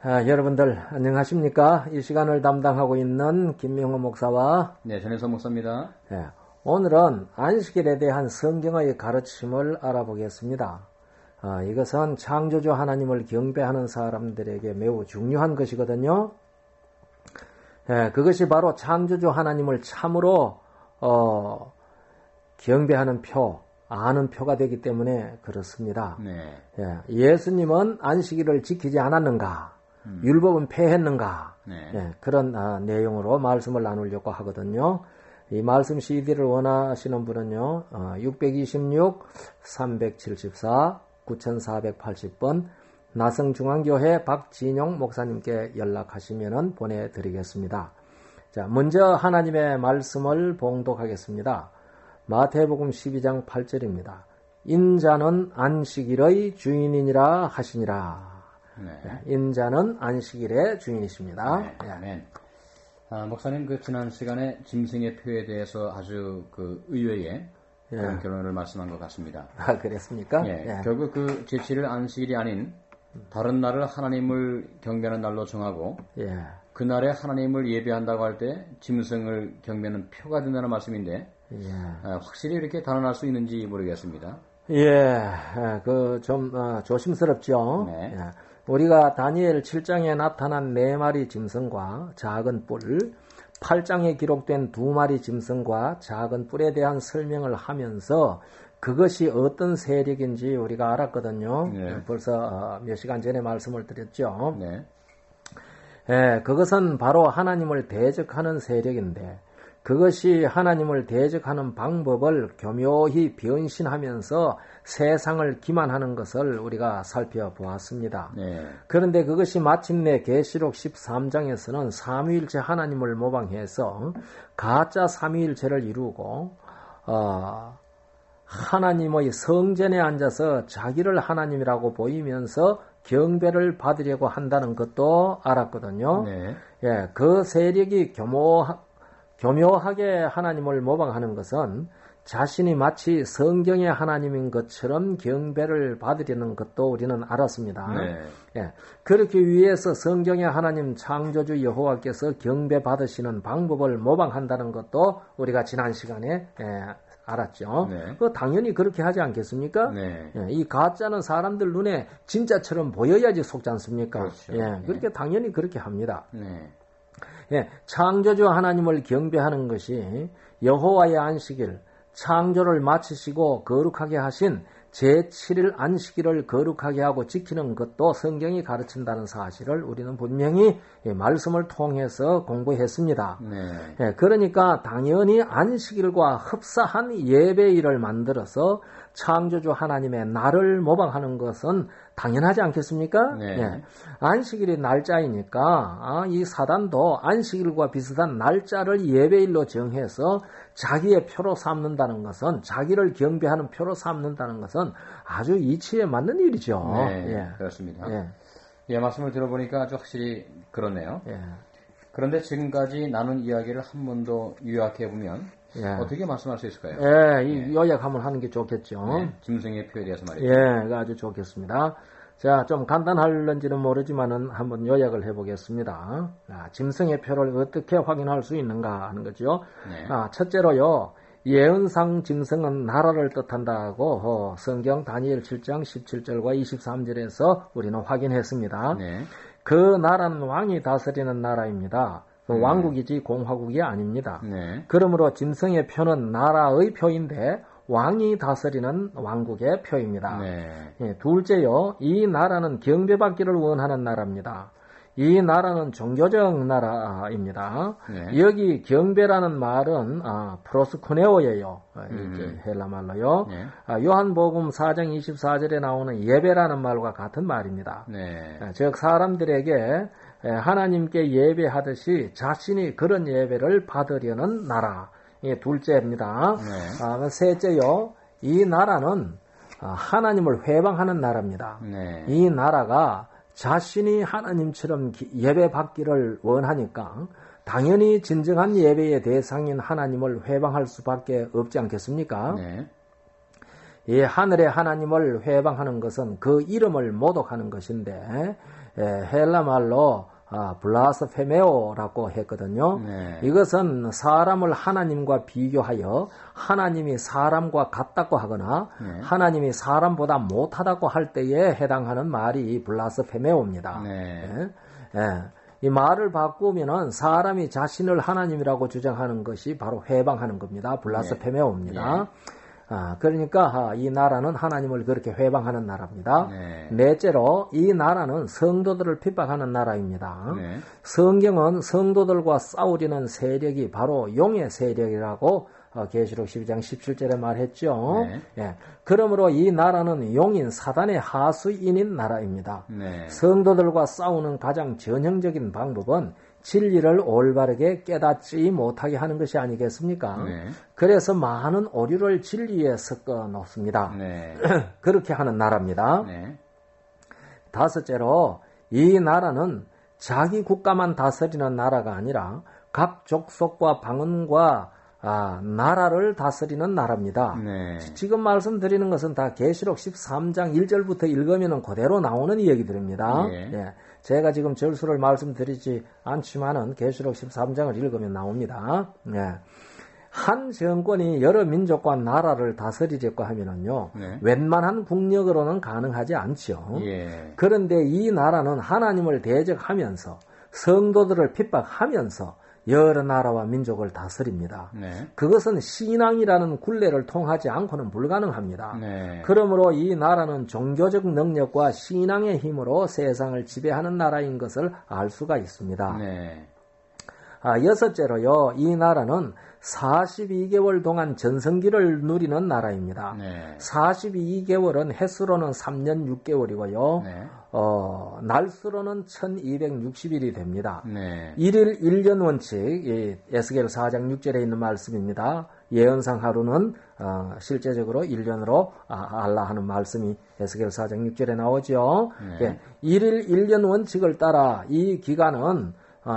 여러분들 안녕하십니까? 이 시간을 담당하고 있는 김명호 목사와 네, 전혜선 목사입니다. 오늘은 안식일에 대한 성경의 가르침을 알아보겠습니다. 이것은 창조주 하나님을 경배하는 사람들에게 매우 중요한 것이거든요. 그것이 바로 창조주 하나님을 참으로 경배하는 표, 아는 표가 되기 때문에 그렇습니다. 네. 예수님은 안식일을 지키지 않았는가? 율법은 폐했는가? 네. 그런 내용으로 말씀을 나누려고 하거든요. 이 말씀 CD를 원하시는 분은요. 626, 374, 9480번 나성중앙교회 박진용 목사님께 연락하시면 보내드리겠습니다. 자, 먼저 하나님의 말씀을 봉독하겠습니다. 마태복음 12장 8절입니다. 인자는 안식일의 주인이니라 하시니라. 네. 인자는 안식일의 주인이십니다. 네. 아멘. 목사님, 지난 시간에 짐승의 표에 대해서 아주 의외의 그런 결론을 말씀한 것 같습니다. 그랬습니까? 결국 제7일 안식일이 아닌 다른 날을 하나님을 경배하는 날로 정하고 그날에 하나님을 예배한다고 할 때 짐승을 경배하는 표가 된다는 말씀인데 확실히 이렇게 단언할 수 있는지 모르겠습니다. 좀 조심스럽죠. 네. 우리가 다니엘 7장에 나타난 4마리 짐승과 작은 뿔, 8장에 기록된 2마리 짐승과 작은 뿔에 대한 설명을 하면서 그것이 어떤 세력인지 우리가 알았거든요. 벌써 몇 시간 전에 말씀을 드렸죠. 그것은 바로 하나님을 대적하는 세력인데 그것이 하나님을 대적하는 방법을 교묘히 변신하면서 세상을 기만하는 것을 우리가 살펴보았습니다. 그런데 그것이 마침내 계시록 13장에서는 삼위일체 하나님을 모방해서 가짜 삼위일체를 이루고 하나님의 성전에 앉아서 자기를 하나님이라고 보이면서 경배를 받으려고 한다는 것도 알았거든요. 그 세력이 교묘하게 하나님을 모방하는 것은 자신이 마치 성경의 하나님인 것처럼 경배를 받으려는 것도 우리는 알았습니다. 그렇게 위해서 성경의 하나님 창조주 여호와께서 경배 받으시는 방법을 모방한다는 것도 우리가 지난 시간에 알았죠. 당연히 그렇게 하지 않겠습니까? 이 가짜는 사람들 눈에 진짜처럼 보여야지 속지 않습니까? 그렇죠. 그렇게 당연히 그렇게 합니다. 창조주 하나님을 경배하는 것이 여호와의 안식일, 창조를 마치시고 거룩하게 하신 제7일 안식일을 거룩하게 하고 지키는 것도 성경이 가르친다는 사실을 우리는 분명히 말씀을 통해서 공부했습니다. 그러니까 당연히 안식일과 흡사한 예배일을 만들어서 창조주 하나님의 날을 모방하는 것은 당연하지 않겠습니까? 안식일이 날짜이니까 이 사단도 안식일과 비슷한 날짜를 예배일로 정해서 자기의 표로 삼는다는 것은 자기를 경배하는 표로 삼는다는 것은 아주 이치에 맞는 일이죠. 그렇습니다. 말씀을 들어보니까 아주 확실히 그렇네요. 그런데 지금까지 나눈 이야기를 한 번 더 요약해보면 어떻게 말씀할 수 있을까요? 요약 한번 하는 게 좋겠죠. 짐승의 표에 대해서 말이죠. 아주 좋겠습니다. 자, 좀 간단할런지는 모르지만은 한번 요약을 해보겠습니다. 짐승의 표를 어떻게 확인할 수 있는가 하는 거죠. 첫째로요, 예언상 짐승은 나라를 뜻한다고 성경 다니엘 7장 17절과 23절에서 우리는 확인했습니다. 그 나라는 왕이 다스리는 나라입니다. 왕국이지 공화국이 아닙니다. 그러므로 짐승의 표는 나라의 표인데 왕이 다스리는 왕국의 표입니다. 둘째요, 이 나라는 경배받기를 원하는 나라입니다. 이 나라는 종교적 나라입니다. 여기 경배라는 말은 프로스코네오예요. 헬라말로요. 요한복음 4장 24절에 나오는 예배라는 말과 같은 말입니다. 즉 사람들에게 하나님께 예배하듯이 자신이 그런 예배를 받으려는 나라. 둘째입니다. 셋째요, 이 나라는 하나님을 회방하는 나라입니다. 이 나라가 자신이 하나님처럼 예배받기를 원하니까 당연히 진정한 예배의 대상인 하나님을 회방할 수밖에 없지 않겠습니까? 이 하늘의 하나님을 회방하는 것은 그 이름을 모독하는 것인데 헬라 말로 블라스페메오라고 했거든요. 네. 이것은 사람을 하나님과 비교하여 하나님이 사람과 같다고 하거나 네. 하나님이 사람보다 못하다고 할 때에 해당하는 말이 블라스페메오입니다. 네. 이 말을 바꾸면은 사람이 자신을 하나님이라고 주장하는 것이 바로 회방하는 겁니다. 블라스페메오입니다. 네. 그러니까 이 나라는 하나님을 그렇게 회방하는 나라입니다. 네. 넷째로 이 나라는 성도들을 핍박하는 나라입니다. 네. 성경은 성도들과 싸우려는 세력이 바로 용의 세력이라고 계시록 12장 17절에 말했죠. 네. 예. 그러므로 이 나라는 용인 사단의 하수인인 나라입니다. 네. 성도들과 싸우는 가장 전형적인 방법은 진리를 올바르게 깨닫지 못하게 하는 것이 아니겠습니까? 네. 그래서 많은 오류를 진리에 섞어 놓습니다. 네. 그렇게 하는 나라입니다. 네. 다섯째로 이 나라는 자기 국가만 다스리는 나라가 아니라 각 족속과 방언과 나라를 다스리는 나라입니다. 네. 지금 말씀드리는 것은 다 계시록 13장 1절부터 읽으면 그대로 나오는 얘기들입니다. 네. 예. 제가 지금 절수를 말씀드리지 않지만은 계시록 13장을 읽으면 나옵니다. 예. 한 정권이 여러 민족과 나라를 다스리려고 하면은요, 네. 웬만한 국력으로는 가능하지 않죠. 예. 그런데 이 나라는 하나님을 대적하면서 성도들을 핍박하면서 여러 나라와 민족을 다스립니다. 네. 그것은 신앙이라는 굴레를 통하지 않고는 불가능합니다. 네. 그러므로 이 나라는 종교적 능력과 신앙의 힘으로 세상을 지배하는 나라인 것을 알 수가 있습니다. 네. 여섯째로요, 이 나라는 42개월 동안 전성기를 누리는 나라입니다. 네. 42개월은 햇수로는 3년 6개월이고요. 네. 날수로는 1260일이 됩니다. 네. 1일 1년 원칙, 에스겔 4장 6절에 있는 말씀입니다. 예언상 하루는 실제적으로 1년으로 알라 하는 말씀이 에스겔 4장 6절에 나오죠. 네. 1일 1년 원칙을 따라 이 기간은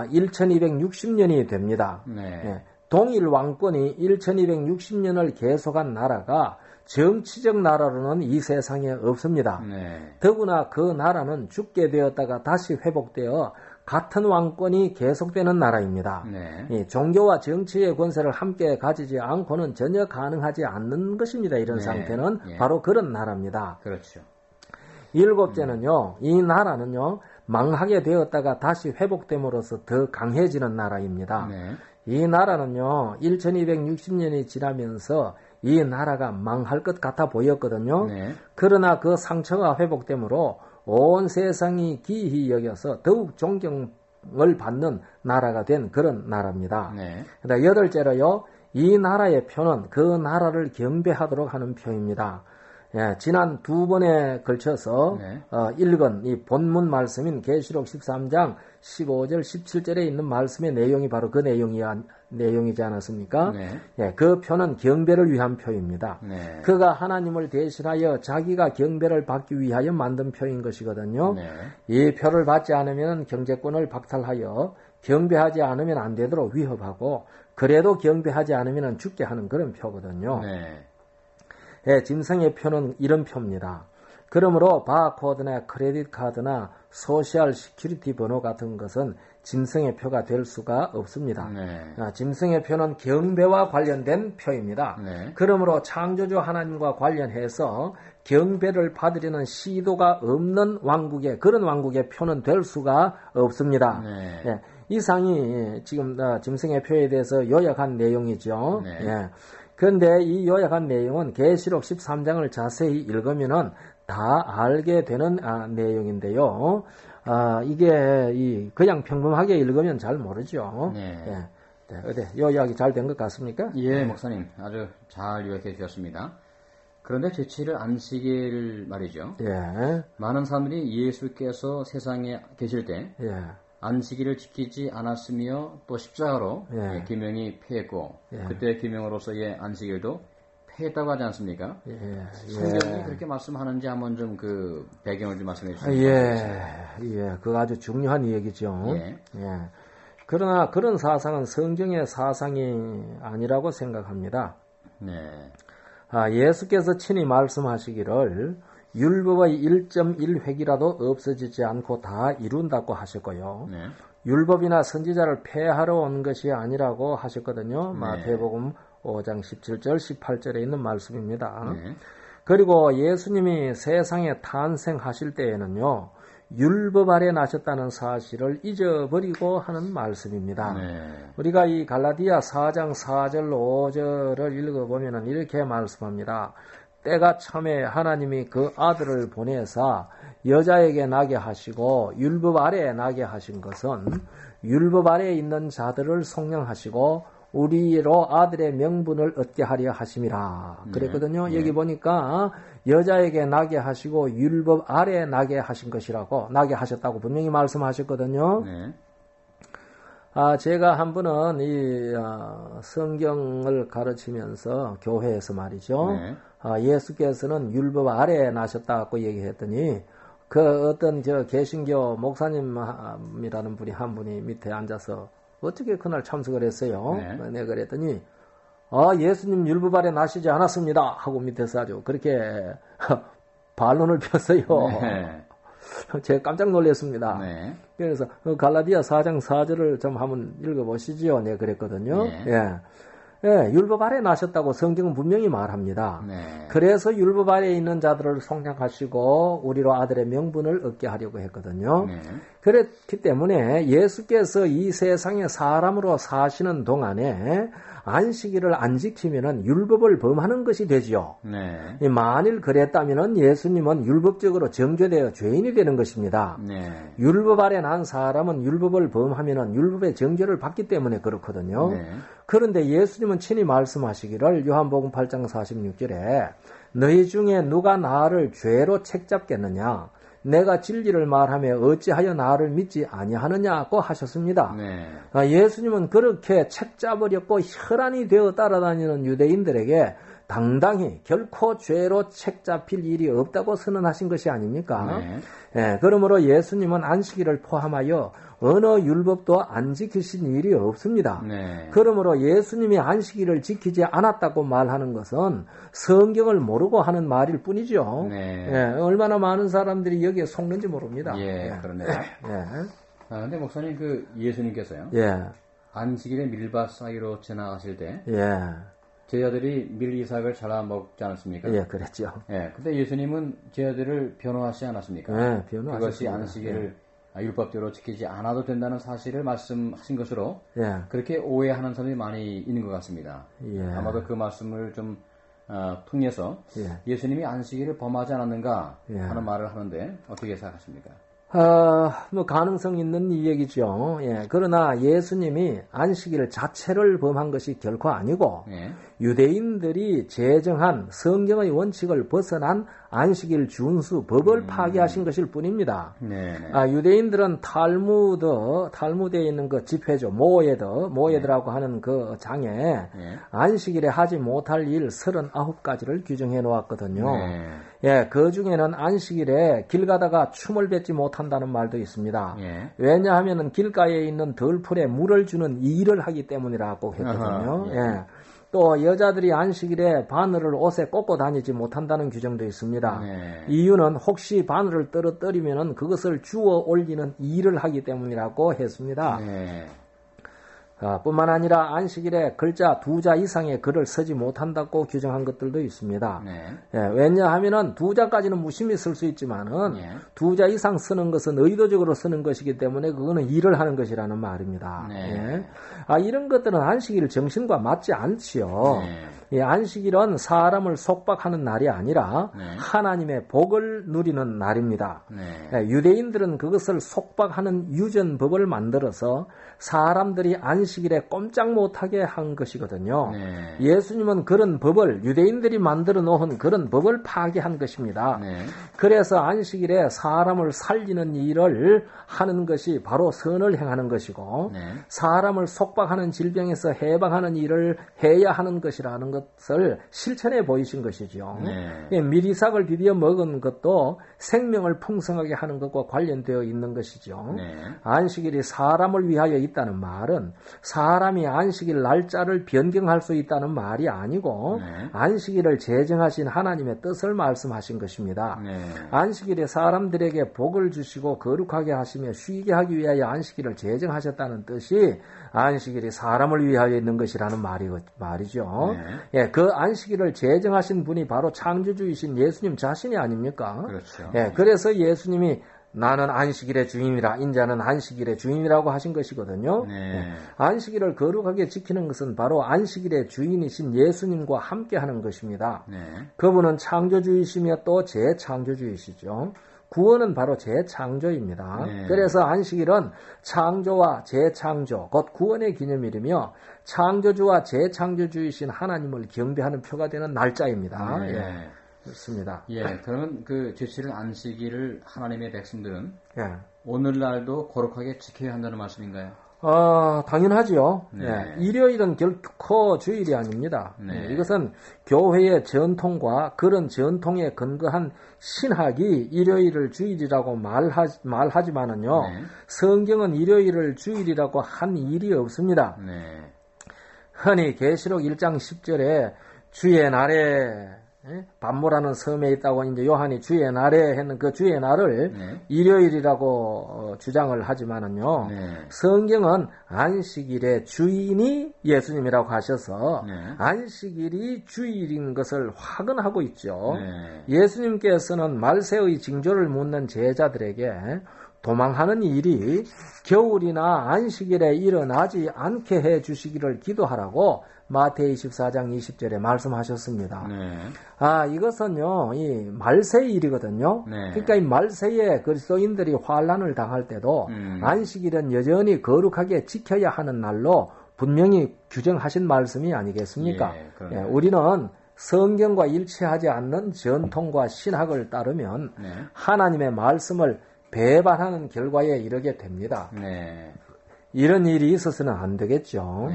1260년이 됩니다. 네. 동일 왕권이 1260년을 계속한 나라가 정치적 나라로는 이 세상에 없습니다. 네. 더구나 그 나라는 죽게 되었다가 다시 회복되어 같은 왕권이 계속되는 나라입니다. 네. 종교와 정치의 권세를 함께 가지지 않고는 전혀 가능하지 않는 것입니다. 이런 네. 상태는 예. 바로 그런 나라입니다. 그렇죠. 일곱째는요, 이 나라는요, 망하게 되었다가 다시 회복됨으로써 더 강해지는 나라입니다. 네. 이 나라는요, 1260년이 지나면서 이 나라가 망할 것 같아 보였거든요. 네. 그러나 그 상처가 회복되므로 온 세상이 기이히 여겨서 더욱 존경을 받는 나라가 된 그런 나라입니다. 네. 여덟째로요, 이 나라의 표는 그 나라를 경배하도록 하는 표입니다. 예, 지난 두 번에 걸쳐서 네. 읽은 이 본문 말씀인 계시록 13장 15절 17절에 있는 말씀의 내용이 바로 그 내용이지 않았습니까? 네. 예, 그 표는 경배를 위한 표입니다. 네. 그가 하나님을 대신하여 자기가 경배를 받기 위하여 만든 표인 것이거든요. 네. 이 표를 받지 않으면 경제권을 박탈하여 경배하지 않으면 안 되도록 위협하고 그래도 경배하지 않으면 죽게 하는 그런 표거든요. 네. 예, 짐승의 표는 이런 표입니다. 그러므로 바코드나 크레딧 카드나 소셜 시큐리티 번호 같은 것은 짐승의 표가 될 수가 없습니다. 네. 짐승의 표는 경배와 관련된 표입니다. 네. 그러므로 창조주 하나님과 관련해서 경배를 받으려는 시도가 없는 왕국의 그런 왕국의 표는 될 수가 없습니다. 네. 예, 이상이 지금 짐승의 표에 대해서 요약한 내용이죠. 네. 예. 그런데 이 요약한 내용은 계시록 13장을 자세히 읽으면은 다 알게 되는 내용인데요. 이게 그냥 평범하게 읽으면 잘 모르죠. 네. 예. 네, 어때? 요약이 잘 된 것 같습니까? 예, 목사님 아주 잘 요약해 주셨습니다. 그런데 제7일 안식일 말이죠. 예. 많은 사람들이 예수께서 세상에 계실 때 예. 안식일을 지키지 않았으며 또 십자가로 예. 계명이 폐했고 예. 그때 계명으로서의 안식일도 폐했다고 하지 않습니까? 예. 성경이 그렇게 말씀하는지 한번 좀 그 배경을 좀 말씀해 주시면 예. 그거 아주 중요한 얘기죠. 예. 예. 그러나 그런 사상은 성경의 사상이 아니라고 생각합니다. 네. 예수께서 친히 말씀하시기를 율법의 1.1획이라도 없어지지 않고 다 이룬다고 하셨고요. 네. 율법이나 선지자를 폐하러 온 것이 아니라고 하셨거든요. 네. 마태복음 5장 17절 18절에 있는 말씀입니다. 네. 그리고 예수님이 세상에 탄생하실 때에는요. 율법 아래 나셨다는 사실을 잊어버리고 하는 말씀입니다. 네. 우리가 이 갈라디아 4장 4절 5절을 읽어보면 이렇게 말씀합니다. 때가 참에 하나님이 그 아들을 보내사 여자에게 나게 하시고 율법 아래에 나게 하신 것은 율법 아래에 있는 자들을 속량하시고 우리로 아들의 명분을 얻게 하려 하심이라 그랬거든요. 여기 보니까 여자에게 나게 하시고 율법 아래에 나게 하신 것이라고 나게 하셨다고 분명히 말씀하셨거든요. 네. 제가 한 번은 이 성경을 가르치면서 교회에서 말이죠. 네. 예수께서는 율법 아래에 나셨다고 얘기했더니 그 어떤 개신교 목사님이라는 분이 한 분이 밑에 앉아서 어떻게 그날 참석을 했어요. 네. 내가 그랬더니 예수님 율법 아래 나시지 않았습니다 하고 밑에서 아주 그렇게 반론을 폈어요. 네. 제가 깜짝 놀랐습니다. 네. 그래서 갈라디아 4장 4절을 좀 한번 읽어보시죠. 네, 그랬거든요. 네. 예. 예, 율법 아래 나셨다고 성경은 분명히 말합니다. 네. 그래서 율법 아래에 있는 자들을 속량하시고 우리로 아들의 명분을 얻게 하려고 했거든요. 네. 그렇기 때문에 예수께서 이 세상에 사람으로 사시는 동안에 안식일을 안 지키면은 율법을 범하는 것이 되지요. 네. 만일 그랬다면은 예수님은 율법적으로 정죄되어 죄인이 되는 것입니다. 네. 율법 아래 난 사람은 율법을 범하면은 율법의 정죄를 받기 때문에 그렇거든요. 네. 그런데 예수님은 친히 말씀하시기를 요한복음 8장 46절에 너희 중에 누가 나를 죄로 책잡겠느냐? 내가 진리를 말하며 어찌하여 나를 믿지 아니하느냐고 하셨습니다. 네. 예수님은 그렇게 책잡으려고 혈안이 되어 따라다니는 유대인들에게 당당히 결코 죄로 책잡힐 일이 없다고 선언하신 것이 아닙니까? 네. 예, 그러므로 예수님은 안식일을 포함하여 어느 율법도 안 지키신 일이 없습니다. 네. 그러므로 예수님이 안식일을 지키지 않았다고 말하는 것은 성경을 모르고 하는 말일 뿐이죠. 네. 예, 얼마나 많은 사람들이 여기에 속는지 모릅니다. 예, 그러네요. 예. 근데 목사님 예수님께서요. 예. 안식일에 밀밭 사이로 지나가실 때. 예. 제자들이 밀이삭을 잘라 먹지 않았습니까? 예, 그랬죠. 예, 근데 예수님은 제자들을 변호하지 않았습니까? 예, 변호하셨습니다. 그것이 안식일을 율법대로 지키지 않아도 된다는 사실을 말씀하신 것으로 그렇게 오해하는 사람들이 많이 있는 것 같습니다. 예. 아마도 그 말씀을 좀 통해서 예수님이 안식일을 범하지 않았는가 하는 말을 하는데 어떻게 생각하십니까? 가능성 있는 이 얘기죠. 예. 그러나 예수님이 안식일 자체를 범한 것이 결코 아니고, 유대인들이 제정한 성경의 원칙을 벗어난 안식일 준수, 법을 파기하신 것일 뿐입니다. 유대인들은 탈무드에 있는 그 집회죠. 모예드라고 하는 그 장에 안식일에 하지 못할 일 39가지를 규정해 놓았거든요. 예, 그 중에는 안식일에 길 가다가 춤을 뱉지 못한다는 말도 있습니다. 왜냐하면 길가에 있는 덜풀에 물을 주는 일을 하기 때문이라고 했거든요. 예. 또 여자들이 안식일에 바늘을 옷에 꽂고 다니지 못한다는 규정도 있습니다. 이유는 혹시 바늘을 떨어뜨리면 그것을 주워 올리는 일을 하기 때문이라고 했습니다. 뿐만 아니라 안식일에 글자 2자 이상의 글을 쓰지 못한다고 규정한 것들도 있습니다. 예, 왜냐하면은 2자까지는 무심히 쓸 수 있지만은 2자 이상 쓰는 것은 의도적으로 쓰는 것이기 때문에 그거는 일을 하는 것이라는 말입니다. 예. 이런 것들은 안식일 정신과 맞지 않지요. 예, 안식일은 사람을 속박하는 날이 아니라 하나님의 복을 누리는 날입니다. 예, 유대인들은 그것을 속박하는 유전법을 만들어서 사람들이 안식일에 꼼짝 못하게 한 것이거든요. 예수님은 그런 법을 유대인들이 만들어 놓은 그런 법을 파괴한 것입니다. 그래서 안식일에 사람을 살리는 일을 하는 것이 바로 선을 행하는 것이고 사람을 속박하는 질병에서 해방하는 일을 해야 하는 것이라는 것을 실천해 보이신 것이죠. 밀이삭을 비벼 먹은 것도 생명을 풍성하게 하는 것과 관련되어 있는 것이죠. 안식일이 사람을 위하여 있다는 말은 사람이 안식일 날짜를 변경할 수 있다는 말이 아니고 안식일을 제정하신 하나님의 뜻을 말씀하신 것입니다. 안식일에 사람들에게 복을 주시고 거룩하게 하시며 쉬게 하기 위하여 안식일을 제정하셨다는 뜻이 안식일이 사람을 위하여 있는 것이라는 말이죠. 예, 그 안식일을 제정하신 분이 바로 창조주이신 예수님 자신이 아닙니까? 그렇죠. 예, 그래서 예수님이 나는 안식일의 주인이라 인자는 안식일의 주인이라고 하신 것이거든요. 예, 안식일을 거룩하게 지키는 것은 바로 안식일의 주인이신 예수님과 함께하는 것입니다. 그분은 창조주이시며 또 재창조주이시죠. 구원은 바로 재창조입니다. 그래서 안식일은 창조와 재창조, 곧 구원의 기념일이며 창조주와 재창조주이신 하나님을 경배하는 표가 되는 날짜입니다. 예, 그렇습니다. 예, 그러면 그 제7일 안식일을 하나님의 백성들은 오늘날도 거룩하게 지켜야 한다는 말씀인가요? 당연하지요. 예, 일요일은 결코 주일이 아닙니다. 예, 이것은 교회의 전통과 그런 전통에 근거한 신학이 일요일을 주일이라고 말하지만은요, 성경은 일요일을 주일이라고 한 일이 없습니다. 흔히 계시록 1장 10절에 주의 날에 반모라는 섬에 있다고 이제 요한이 주의 날에 했는 그 주의 날을 일요일이라고 주장을 하지만은요, 성경은 안식일의 주인이 예수님이라고 하셔서 안식일이 주일인 것을 확언하고 있죠. 예수님께서는 말세의 징조를 묻는 제자들에게 도망하는 일이 겨울이나 안식일에 일어나지 않게 해 주시기를 기도하라고 마태의 24장 20절에 말씀하셨습니다. 이것은요, 이 말세의 일이거든요. 그러니까 이 말세에 그리스도인들이 환난을 당할 때도 안식일은 여전히 거룩하게 지켜야 하는 날로 분명히 규정하신 말씀이 아니겠습니까? 우리는 성경과 일치하지 않는 전통과 신학을 따르면 하나님의 말씀을 배반하는 결과에 이르게 됩니다. 이런 일이 있어서는 안 되겠죠.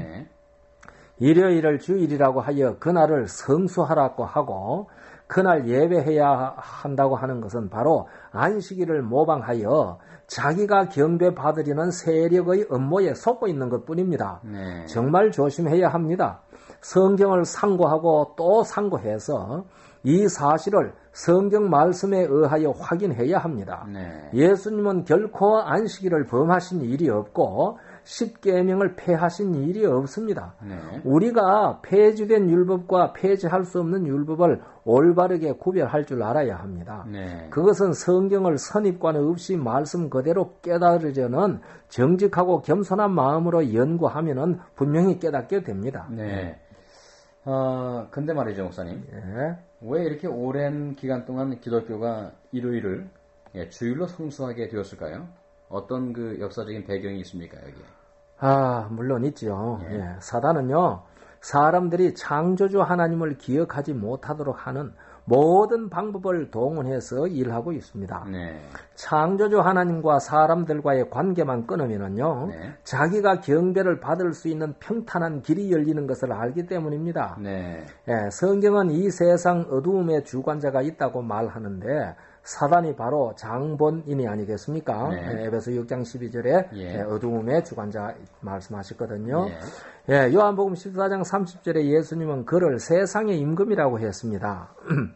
일요일을 주일이라고 하여 그날을 성수하라고 하고 그날 예배해야 한다고 하는 것은 바로 안식일을 모방하여 자기가 경배받으려는 세력의 음모에 속고 있는 것뿐입니다. 정말 조심해야 합니다. 성경을 상고하고 또 상고해서 이 사실을 성경 말씀에 의하여 확인해야 합니다. 예수님은 결코 안식일을 범하신 일이 없고 십계명을 폐하신 일이 없습니다. 우리가 폐지된 율법과 폐지할 수 없는 율법을 올바르게 구별할 줄 알아야 합니다. 그것은 성경을 선입관 없이 말씀 그대로 깨달으려는 정직하고 겸손한 마음으로 연구하면은 분명히 깨닫게 됩니다. 근데 말이죠, 목사님. 왜 이렇게 오랜 기간 동안 기독교가 일요일을 주일로 성수하게 되었을까요? 어떤 그 역사적인 배경이 있습니까, 여기에? 물론 있죠. 사단은요, 사람들이 창조주 하나님을 기억하지 못하도록 하는 모든 방법을 동원해서 일하고 있습니다. 창조주 하나님과 사람들과의 관계만 끊으면은요, 자기가 경배를 받을 수 있는 평탄한 길이 열리는 것을 알기 때문입니다. 성경은 이 세상 어두움의 주관자가 있다고 말하는데 사단이 바로 장본인이 아니겠습니까? 에베소 6장 12절에 어두움의 주관자 말씀하셨거든요. 요한복음 14장 30절에 예수님은 그를 세상의 임금이라고 했습니다.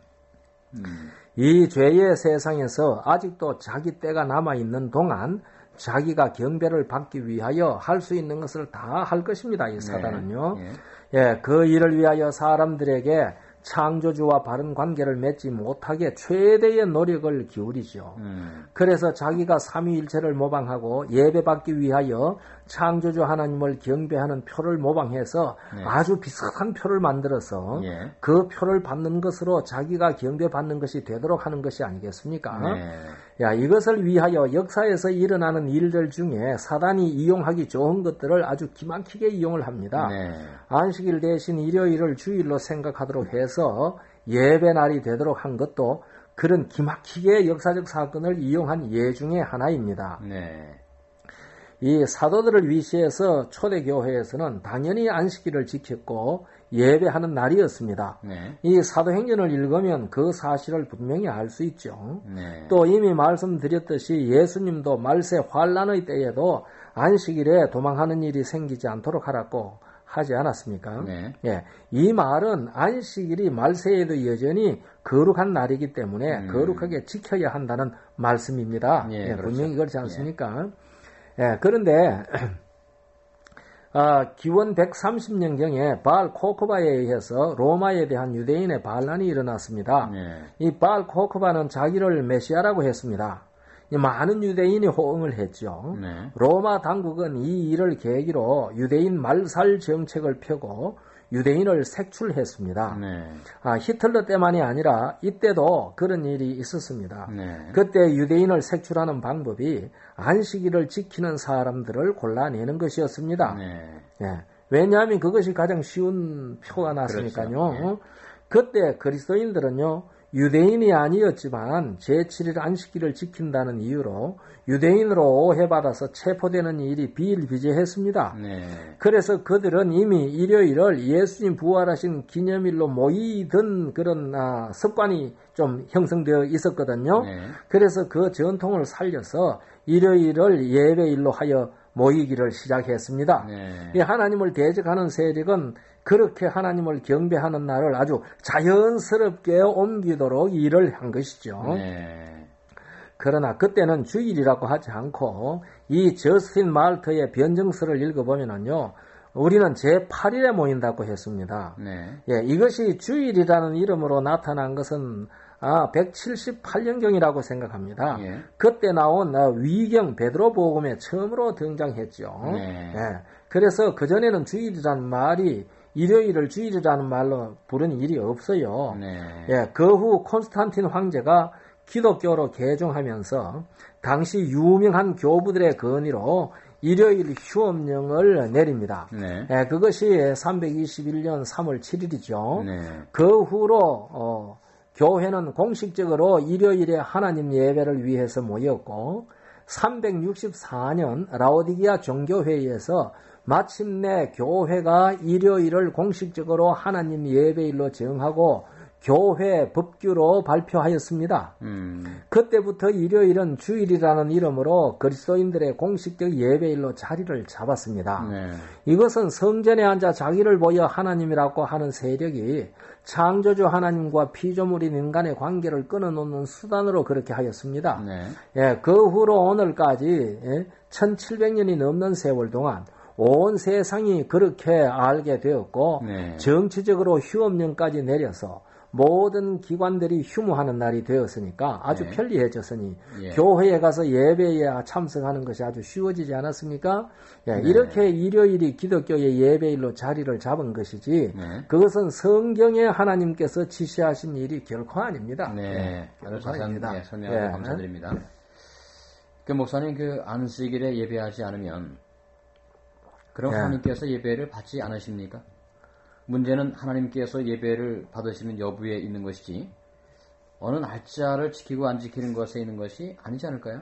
이 죄의 세상에서 아직도 자기 때가 남아있는 동안 자기가 경배를 받기 위하여 할 수 있는 것을 다 할 것입니다. 이 사단은요. 그 일을 위하여 사람들에게 창조주와 바른 관계를 맺지 못하게 최대의 노력을 기울이죠. 그래서 자기가 삼위일체를 모방하고 예배받기 위하여 창조주 하나님을 경배하는 표를 모방해서 아주 비슷한 표를 만들어서 그 표를 받는 것으로 자기가 경배받는 것이 되도록 하는 것이 아니겠습니까? 이것을 위하여 역사에서 일어나는 일들 중에 사단이 이용하기 좋은 것들을 아주 기막히게 이용을 합니다. 안식일 대신 일요일을 주일로 생각하도록 해서 예배날이 되도록 한 것도 그런 기막히게 역사적 사건을 이용한 예 중에 하나입니다. 이 사도들을 위시해서 초대교회에서는 당연히 안식일을 지켰고 예배하는 날이었습니다. 네. 이 사도행전을 읽으면 그 사실을 분명히 알 수 있죠. 네. 또 이미 말씀드렸듯이 예수님도 말세 환란의 때에도 안식일에 도망하는 일이 생기지 않도록 하라고 하지 않았습니까? 네. 예, 이 말은 안식일이 말세에도 여전히 거룩한 날이기 때문에 거룩하게 지켜야 한다는 말씀입니다. 예, 예, 그렇죠. 분명히 그렇지 않습니까? 예, 그런데 기원 130년경에 바알 코코바에 의해서 로마에 대한 유대인의 반란이 일어났습니다. 네. 이 바알 코코바는 자기를 메시아라고 했습니다. 많은 유대인이 호응을 했죠. 네. 로마 당국은 이 일을 계기로 유대인 말살 정책을 펴고 유대인을 색출했습니다. 네. 히틀러 때만이 아니라 이때도 그런 일이 있었습니다. 네. 그때 유대인을 색출하는 방법이 안식일을 지키는 사람들을 골라내는 것이었습니다. 네. 예. 왜냐하면 그것이 가장 쉬운 표가 났으니까요. 그렇죠. 그때 그리스도인들은요. 유대인이 아니었지만 제7일 안식일을 지킨다는 이유로 유대인으로 오해받아서 체포되는 일이 비일비재했습니다. 네. 그래서 그들은 이미 일요일을 예수님 부활하신 기념일로 모이던 그런 습관이 좀 형성되어 있었거든요. 네. 그래서 그 전통을 살려서 일요일을 예배일로 하여 모이기를 시작했습니다. 네. 이 하나님을 대적하는 세력은 그렇게 하나님을 경배하는 날을 아주 자연스럽게 옮기도록 일을 한 것이죠. 네. 그러나 그때는 주일이라고 하지 않고 이 저스틴 말터의 변증서를 읽어보면요. 우리는 제8일에 모인다고 했습니다. 네. 예, 이것이 주일이라는 이름으로 나타난 것은 178년경이라고 생각합니다. 예. 그때 나온 위경 베드로 복음에 처음으로 등장했죠. 네. 예, 그래서 그전에는 주일이라는 말이 일요일을 주일이라는 말로 부른 일이 없어요. 네. 예, 그 후 콘스탄틴 황제가 기독교로 개종하면서 당시 유명한 교부들의 건의로 일요일 휴업령을 내립니다. 네. 예, 그것이 321년 3월 7일이죠. 네. 그 후로 교회는 공식적으로 일요일에 하나님 예배를 위해서 모였고 364년 라오디게아 종교회의에서 마침내 교회가 일요일을 공식적으로 하나님 예배일로 정하고 교회 법규로 발표하였습니다. 그때부터 일요일은 주일이라는 이름으로 그리스도인들의 공식적 예배일로 자리를 잡았습니다. 네. 이것은 성전에 앉아 자기를 보여 하나님이라고 하는 세력이 창조주 하나님과 피조물인 인간의 관계를 끊어놓는 수단으로 그렇게 하였습니다. 네. 예, 그 후로 오늘까지 1700년이 넘는 세월 동안 온 세상이 그렇게 알게 되었고 네. 정치적으로 휴업령까지 내려서 모든 기관들이 휴무하는 날이 되었으니까 아주 네. 편리해졌으니 예. 교회에 가서 예배에 참석하는 것이 아주 쉬워지지 않았습니까? 예, 네. 이렇게 일요일이 기독교의 예배일로 자리를 잡은 것이지 네. 그것은 성경에 하나님께서 지시하신 일이 결코 아닙니다. 네. 아주 자세한 설명 예. 감사드립니다. 그 목사님 그 안식일에 예배하지 않으면 그럼 예. 하나님께서 예배를 받지 않으십니까? 문제는 하나님께서 예배를 받으시는 여부에 있는 것이지 어느 날짜를 지키고 안 지키는 것에 있는 것이 아니지 않을까요?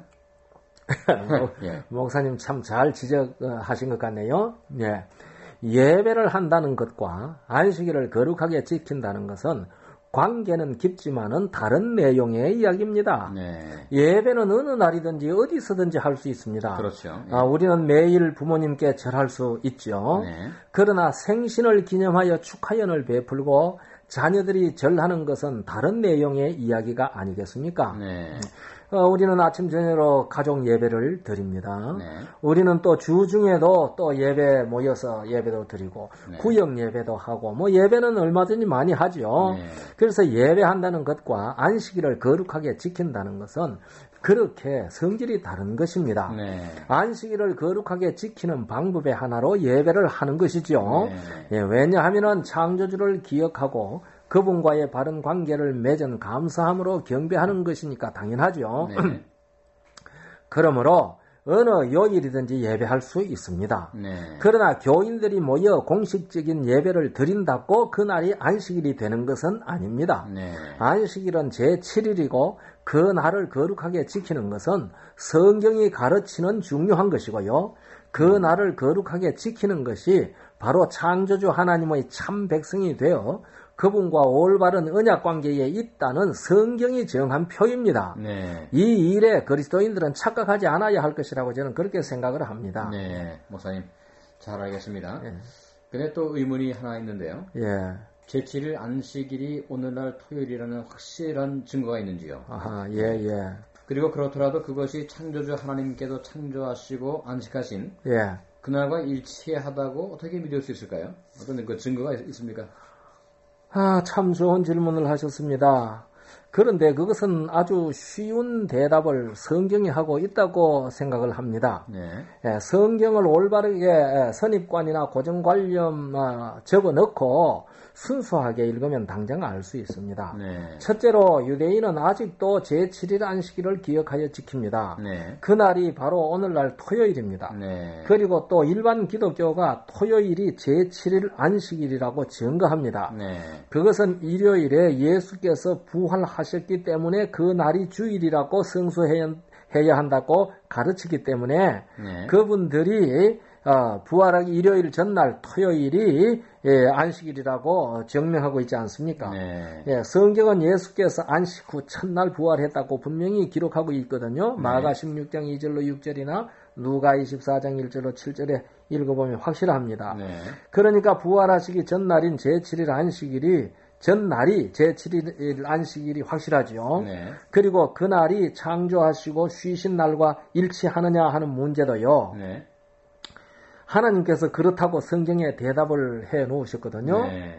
예. 목사님 참 잘 지적하신 것 같네요. 예. 예배를 한다는 것과 안식일을 거룩하게 지킨다는 것은 관계는 깊지만은 다른 내용의 이야기입니다. 네. 예배는 어느 날이든지 어디서든지 할 수 있습니다. 그렇죠. 예. 우리는 매일 부모님께 절할 수 있죠. 네. 그러나 생신을 기념하여 축하연을 베풀고 자녀들이 절하는 것은 다른 내용의 이야기가 아니겠습니까? 네. 우리는 아침 저녁으로 가족 예배를 드립니다. 네. 우리는 또 주중에도 또 예배 모여서 예배도 드리고 네. 구역 예배도 하고 뭐 예배는 얼마든지 많이 하죠. 네. 그래서 예배한다는 것과 안식일을 거룩하게 지킨다는 것은 그렇게 성질이 다른 것입니다. 네. 안식일을 거룩하게 지키는 방법의 하나로 예배를 하는 것이죠. 네. 예, 왜냐하면 창조주를 기억하고 그분과의 바른 관계를 맺은 감사함으로 경배하는 것이니까 당연하죠. 네. 그러므로 어느 요일이든지 예배할 수 있습니다. 네. 그러나 교인들이 모여 공식적인 예배를 드린다고 그날이 안식일이 되는 것은 아닙니다. 네. 안식일은 제7일이고 그 날을 거룩하게 지키는 것은 성경이 가르치는 중요한 것이고요. 그 날을 거룩하게 지키는 것이 바로 창조주 하나님의 참 백성이 되어 그분과 올바른 언약 관계에 있다는 성경이 정한 표입니다. 네. 이 일에 그리스도인들은 착각하지 않아야 할 것이라고 저는 그렇게 생각을 합니다. 네, 목사님 잘 알겠습니다. 예. 근데 또 의문이 하나 있는데요. 예. 제7일 안식일이 오늘날 토요일이라는 확실한 증거가 있는지요? 아하, 예. 그리고 그렇더라도 그것이 창조주 하나님께서 창조하시고 안식하신 예. 그날과 일치하다고 어떻게 믿을 수 있을까요? 어떤 그 증거가 있습니까? 참 좋은 질문을 하셨습니다. 그런데 그것은 아주 쉬운 대답을 성경이 하고 있다고 생각을 합니다. 네. 성경을 올바르게 선입관이나 고정관념 적어 넣고 순수하게 읽으면 당장 알 수 있습니다. 네. 첫째로 유대인은 아직도 제7일 안식일을 기억하여 지킵니다. 네. 그날이 바로 오늘날 토요일입니다. 네. 그리고 또 일반 기독교가 토요일이 제7일 안식일이라고 증거합니다. 네. 그것은 일요일에 예수께서 부활하셨기 때문에 그 날이 주일이라고 성수해야 한다고 가르치기 때문에 네. 그분들이 부활하기 일요일 전날 토요일이 안식일이라고 증명하고 있지 않습니까? 네. 성경은 예수께서 안식 후 첫날 부활했다고 분명히 기록하고 있거든요. 네. 마가 16장 2절로 6절이나 누가 24장 1절로 7절에 읽어보면 확실합니다. 네. 그러니까 부활하시기 전날인 제7일 안식일이 전날이 제7일 안식일이 확실하죠. 네. 그리고 그날이 창조하시고 쉬신 날과 일치하느냐 하는 문제도요. 네. 하나님께서 그렇다고 성경에 대답을 해 놓으셨거든요. 네.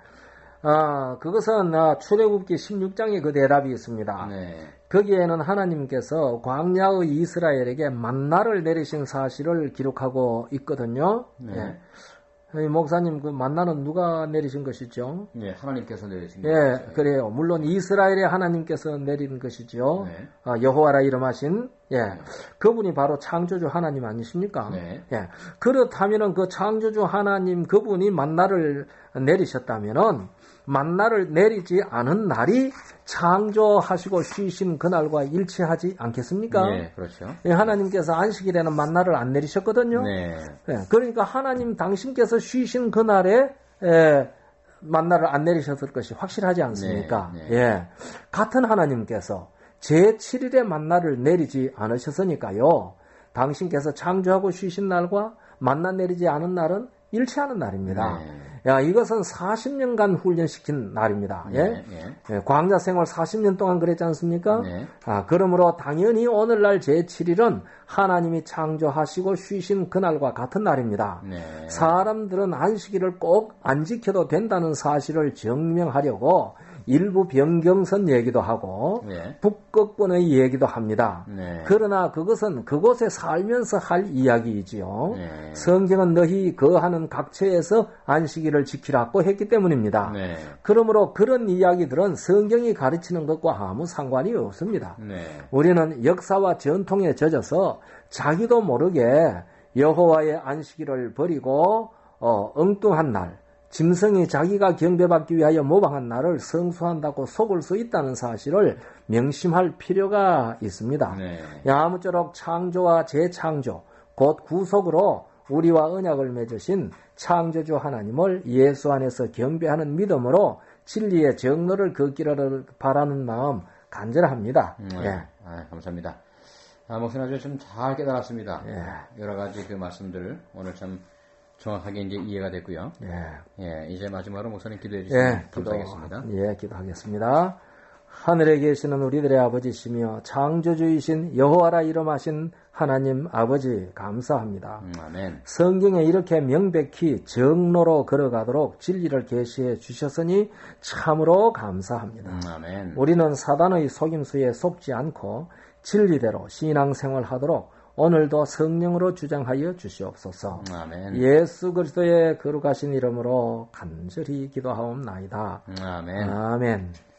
그것은 출애굽기 16장에 그 대답이 있습니다. 네. 거기에는 하나님께서 광야의 이스라엘에게 만나를 내리신 사실을 기록하고 있거든요. 네. 목사님, 그 만나는 누가 내리신 것이죠? 네, 하나님께서 내리신 것이죠. 그래요. 물론 이스라엘의 하나님께서 내린 것이죠. 네. 여호와라 이름하신, 그분이 바로 창조주 하나님 아니십니까? 네. 그렇다면은 그 창조주 하나님 그분이 만나를 내리셨다면은 만나를 내리지 않은 날이 창조하시고 쉬신 그날과 일치하지 않겠습니까? 네, 그렇죠. 하나님께서 안식일에는 만나를 안 내리셨거든요. 네. 그러니까 하나님 당신께서 쉬신 그날에 만나를 안 내리셨을 것이 확실하지 않습니까? 네. 같은 하나님께서 제7일에 만나를 내리지 않으셨으니까요. 당신께서 창조하고 쉬신 날과 만나 내리지 않은 날은 일치하는 날입니다. 이것은 40년간 훈련시킨 날입니다. 광야 생활 40년 동안 그랬지 않습니까? 그러므로 당연히 오늘날 제7일은 하나님이 창조하시고 쉬신 그날과 같은 날입니다. 사람들은 안식일을 꼭 안 지켜도 된다는 사실을 증명하려고 일부 변경선 얘기도 하고 북극권의 얘기도 합니다. 그러나 그것은 그곳에 살면서 할 이야기이지요. 성경은 너희 거하는 각처에서 안식일을 지키라고 했기 때문입니다. 그러므로 그런 이야기들은 성경이 가르치는 것과 아무 상관이 없습니다. 우리는 역사와 전통에 젖어서 자기도 모르게 여호와의 안식일을 버리고 엉뚱한 날, 짐승이 자기가 경배받기 위하여 모방한 날을 성수한다고 속을 수 있다는 사실을 명심할 필요가 있습니다. 아무쪼록 창조와 재창조, 곧 구속으로 우리와 언약을 맺으신 창조주 하나님을 예수 안에서 경배하는 믿음으로 진리의 정로를 걷기를 바라는 마음 간절합니다. 감사합니다. 목사님 좀 잘 깨달았습니다. 여러 가지 그 말씀들 오늘 참 정확하게 이제 이해가 됐고요. 이제 마지막으로 목사님 기도해 주시면 감사하겠습니다. 기도하겠습니다. 하늘에 계시는 우리들의 아버지시며 창조주이신 여호와라 이름하신 하나님 아버지 감사합니다. 아멘. 성경에 이렇게 명백히 정로로 걸어가도록 진리를 계시해 주셨으니 참으로 감사합니다. 아멘. 우리는 사단의 속임수에 속지 않고 진리대로 신앙생활하도록 오늘도 성령으로 주장하여 주시옵소서. 아멘. 예수 그리스도의 거룩하신 이름으로 간절히 기도하옵나이다. 아멘. 아멘.